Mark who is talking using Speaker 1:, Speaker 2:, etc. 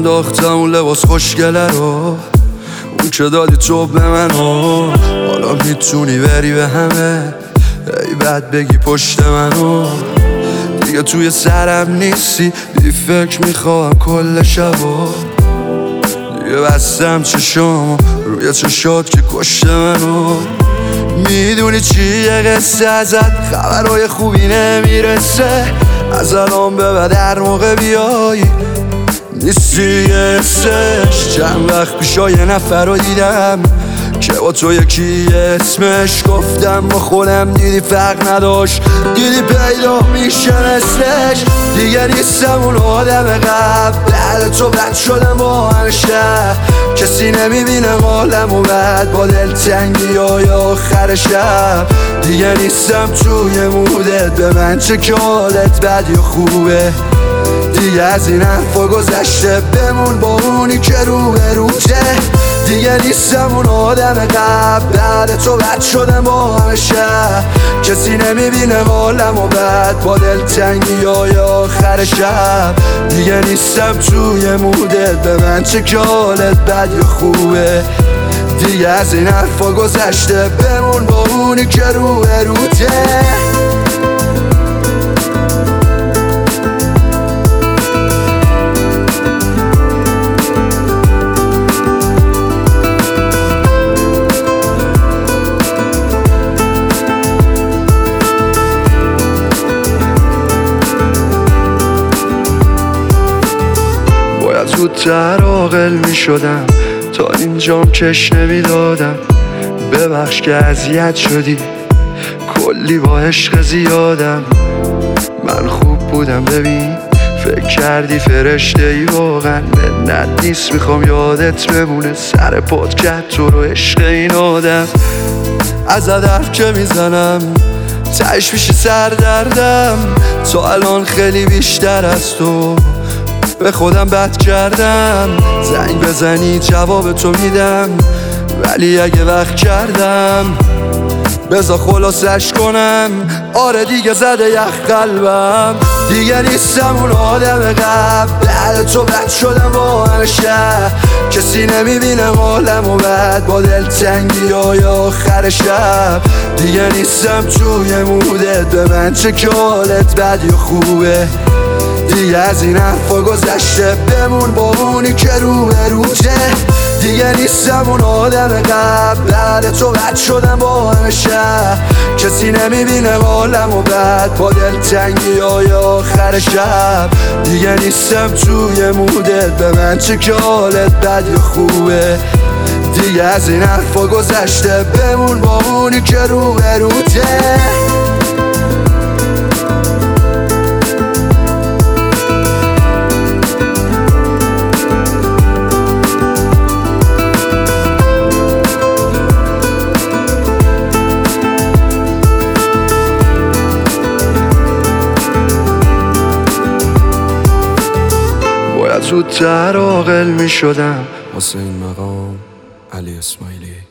Speaker 1: انداختم اون لباس خوشگله رو، اون که دادی تو به منو. حالا میتونی بری به همه، ای بد بگی پشت منو. دیگه توی سرم نیستی، بی فکر میخوام کل شبا. دیگه بستم چشام روی چشات که کشته منو. میدونی چیه قصه ازت، خبرهای خوبی نمیرسه. از الان به بعد هر موقع بیایی نیستی حسش. چند وقت پیشا یه نفر رو دیدم که با تو یکی اسمش، گفتم با خودم دیدی فرق نداشت، دیدی پیدا میشه مثلش. دیگه نیستم اون آدم قبل، بعد تو بد شدم با همیشه. کسی نمیبینه حالم و بعد با دلتنگی های آخر شب. دیگه نیستم توی مودت، به من چه که حالت بد یا خوبه. دیگه از این حرفا گذشته، بمون با اونی که رو به روته. دیگه نیستم اون آدم قبل، بعد تو بد شدم با همیشه. کسی نمیبینه حالم و بعد با دلتنگی های آخر شب. دیگه نیستم توی مودت، به من چه که حالت بد یا خوبه. دیگه از این حرفا گذشته، بمون با اونی که رو به روته. زودتر عاقل می شدم، تا اینجام کش نمی دادم. ببخش که اذیت شدی، کلی با عشق زیادم. من خوب بودم ببین، فکر کردی فرشته ای واقعا. منت نیست میخوام یادت بمونه، سر پات کرد تو رو عشق این آدم. از حرف که میزنم تهش میشه سردردم. تا الان خیلی بیشتر از تو به خودم بد کردم. زنگ بزنی جواب تو میدم، ولی اگه وقت کردم بذار خلاصش کنم. آره دیگه زده یخ قلبم. دیگه نیستم اون آدم قبل، بعد تو بد شدم با همیشه. کسی نمیبینه حالم و بعد با دلتنگی های آخر شب. دیگه نیستم توی مودت، به من چه که حالت بد یا خوبه. دیگه از این حرفا گذشته، بمون با اونی که رو به روته. دیگه نیستم اون آدم قبل، بعد تو بد شدم با همیشه. کسی نمیبینه حالم و بعد با دلتنگی های آخر شب. دیگه نیستم توی مودت، به من چه که حالت بد یا خوبه. دیگه از این حرفا گذشته، بمون با اونی که رو به روته. زودتر عاقل می شدم. واسه این مقام علی اسماعیلی.